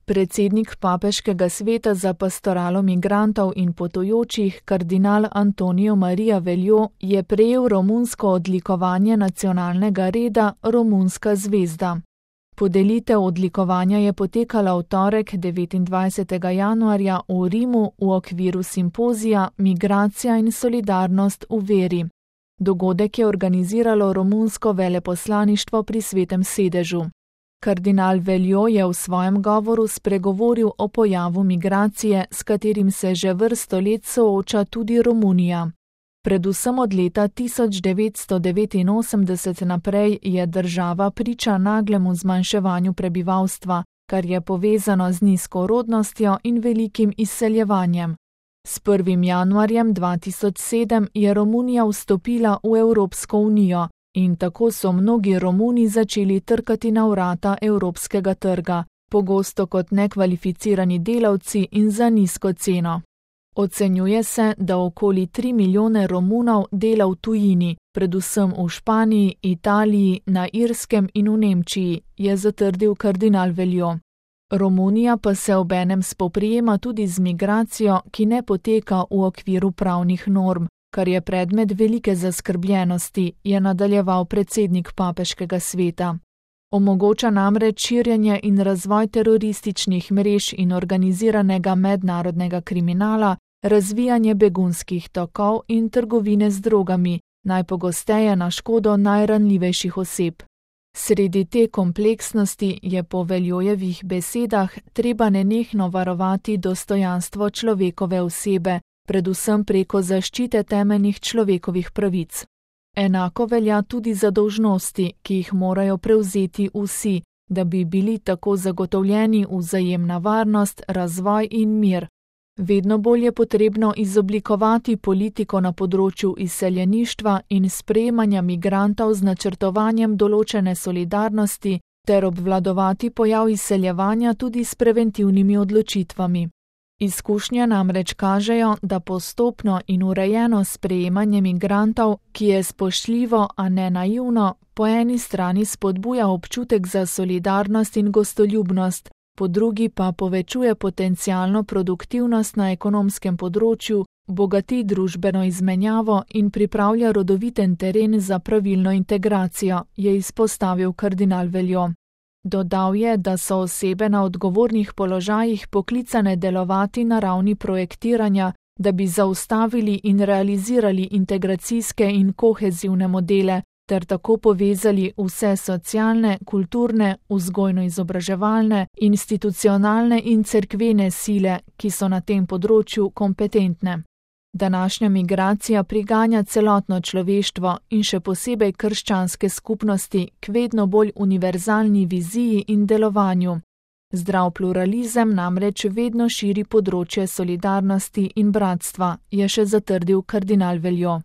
Predsednik Papeškega sveta za pastoralo migrantov in potujočih, kardinal Antonio Maria Veljo, je prejel romunsko odlikovanje nacionalnega reda Romunska zvezda. Podelitev odlikovanja je potekala v torek 29. januarja v Rimu v okviru simpozija Migracija in solidarnost v veri. Dogodek je organiziralo romunsko veleposlaništvo pri Svetem sedežu. Kardinal Veljo je v svojem govoru spregovoril o pojavu migracije, s katerim se že vrsto let sooča tudi Romunija. Predvsem od leta 1989 naprej je država priča naglemu zmanjševanju prebivalstva, kar je povezano z nizko rodnostjo in velikim izseljevanjem. S 1. januarjem 2007 je Romunija vstopila v Evropsko unijo in tako so mnogi Romuni začeli trkati na vrata evropskega trga, pogosto kot nekvalificirani delavci in za nizko ceno. Ocenjuje se, da okoli 3 milijone Romunov dela v tujini, predvsem v Španiji, Italiji, na Irskem in v Nemčiji, je zatrdil kardinal Veljo. Romunija pa se obenem spoprijema tudi z migracijo, ki ne poteka v okviru pravnih norm, kar je predmet velike zaskrbljenosti, je nadaljeval predsednik Papeškega sveta. Omogoča namreč širjenje in razvoj terorističnih mrež in organiziranega mednarodnega kriminala, razvijanje begunskih tokov in trgovine z drogami, najpogosteje na škodo najranljivejših oseb. Sredi te kompleksnosti je po Veljojevih besedah treba nenehno varovati dostojanstvo človekove osebe, predvsem preko zaščite temeljnih človekovih pravic. Enako velja tudi za dolžnosti, ki jih morajo prevzeti vsi, da bi bili tako zagotovljeni vzajemna varnost, razvoj in mir. Vedno bolj je potrebno izoblikovati politiko na področju izseljeništva in sprejemanja migrantov z načrtovanjem določene solidarnosti ter obvladovati pojav izseljevanja tudi s preventivnimi odločitvami. Izkušnje namreč kažejo, da postopno in urejeno sprejemanje migrantov, ki je spoštljivo, a ne naivno, po eni strani spodbuja občutek za solidarnost in gostoljubnost, po drugi pa povečuje potencialno produktivnost na ekonomskem področju, bogati družbeno izmenjavo in pripravlja rodoviten teren za pravilno integracijo, je izpostavil kardinal Veljo. Dodal je, da so osebe na odgovornih položajih poklicane delovati na ravni projektiranja, da bi zaustavili in realizirali integracijske in kohezivne modele, ter tako povezali vse socialne, kulturne, vzgojno-izobraževalne, institucionalne in cerkvene sile, ki so na tem področju kompetentne. Današnja migracija priganja celotno človeštvo in še posebej krščanske skupnosti k vedno bolj univerzalni viziji in delovanju. Zdrav pluralizem namreč vedno širi področje solidarnosti in bratstva, je še zatrdil kardinal Veljo.